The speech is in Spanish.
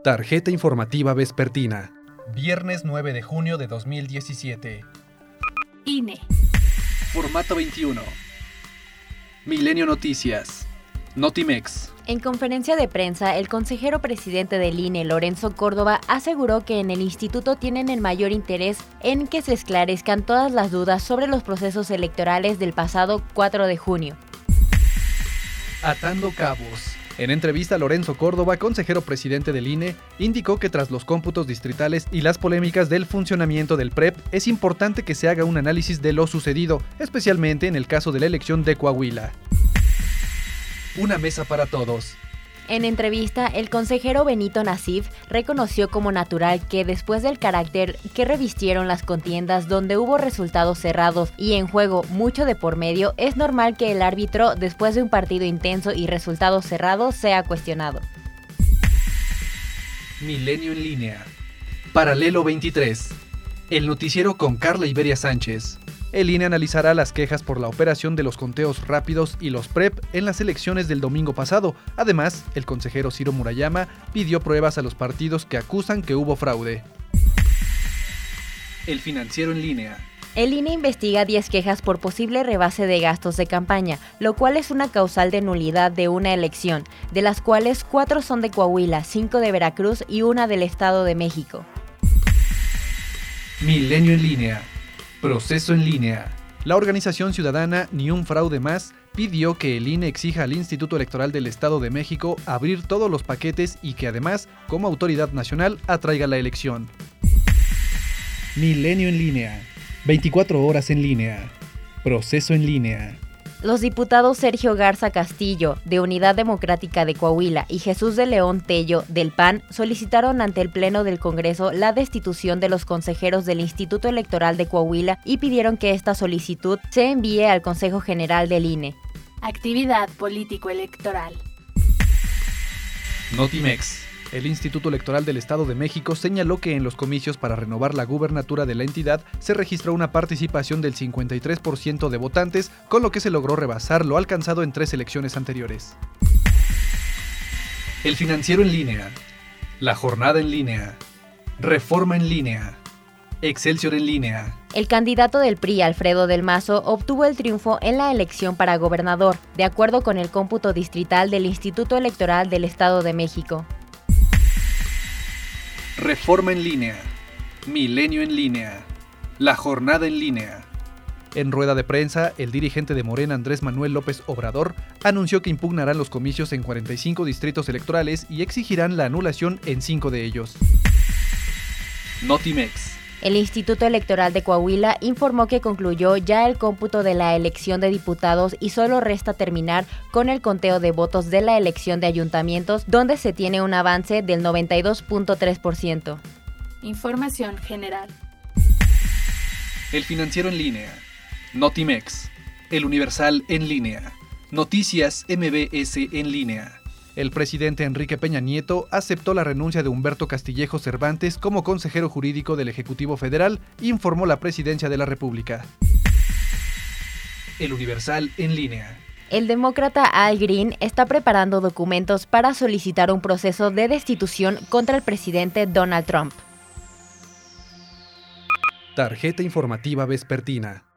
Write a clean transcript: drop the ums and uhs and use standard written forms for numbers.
Tarjeta informativa vespertina. Viernes 9 de junio de 2017. INE. Formato 21. Milenio Noticias. Notimex. En conferencia de prensa, el consejero presidente del INE, Lorenzo Córdoba, aseguró que en el instituto tienen el mayor interés en que se esclarezcan todas las dudas sobre los procesos electorales del pasado 4 de junio. Atando cabos. En entrevista, Lorenzo Córdoba, consejero presidente del INE, indicó que tras los cómputos distritales y las polémicas del funcionamiento del PREP, es importante que se haga un análisis de lo sucedido, especialmente en el caso de la elección de Coahuila. Una mesa para todos. En entrevista, el consejero Benito Nasif reconoció como natural que después del carácter que revistieron las contiendas donde hubo resultados cerrados y en juego mucho de por medio, es normal que el árbitro, después de un partido intenso y resultados cerrados, sea cuestionado. Milenio en línea. Paralelo 23. El noticiero con Carla Iberia Sánchez. El INE analizará las quejas por la operación de los conteos rápidos y los PREP en las elecciones del domingo pasado. Además, el consejero Ciro Murayama pidió pruebas a los partidos que acusan que hubo fraude. El Financiero en línea. El INE investiga 10 quejas por posible rebase de gastos de campaña, lo cual es una causal de nulidad de una elección, de las cuales 4 son de Coahuila, 5 de Veracruz y 1 del Estado de México. Milenio en línea. Proceso en línea. La organización ciudadana Ni un fraude más pidió que el INE exija al Instituto Electoral del Estado de México abrir todos los paquetes y que además, como autoridad nacional, atraiga la elección. Milenio en línea. 24 horas en línea. Proceso en línea. Los diputados Sergio Garza Castillo, de Unidad Democrática de Coahuila, y Jesús de León Tello, del PAN, solicitaron ante el Pleno del Congreso la destitución de los consejeros del Instituto Electoral de Coahuila y pidieron que esta solicitud se envíe al Consejo General del INE. Actividad político-electoral. Notimex. El Instituto Electoral del Estado de México señaló que en los comicios para renovar la gubernatura de la entidad se registró una participación del 53% de votantes, con lo que se logró rebasar lo alcanzado en 3 elecciones anteriores. El Financiero en línea. La Jornada en línea. Reforma en línea. Excelsior en línea. El candidato del PRI, Alfredo del Mazo, obtuvo el triunfo en la elección para gobernador, de acuerdo con el cómputo distrital del Instituto Electoral del Estado de México. Reforma en línea. Milenio en línea. La Jornada en línea. En rueda de prensa, el dirigente de Morena, Andrés Manuel López Obrador, anunció que impugnarán los comicios en 45 distritos electorales y exigirán la anulación en 5 de ellos. Notimex. El Instituto Electoral de Coahuila informó que concluyó ya el cómputo de la elección de diputados y solo resta terminar con el conteo de votos de la elección de ayuntamientos, donde se tiene un avance del 92.3%. Información general. El Financiero en línea. Notimex. El Universal en línea. Noticias MBS en línea. El presidente Enrique Peña Nieto aceptó la renuncia de Humberto Castillejo Cervantes como consejero jurídico del Ejecutivo Federal, informó la Presidencia de la República. El Universal en línea. El demócrata Al Green está preparando documentos para solicitar un proceso de destitución contra el presidente Donald Trump. Tarjeta informativa vespertina.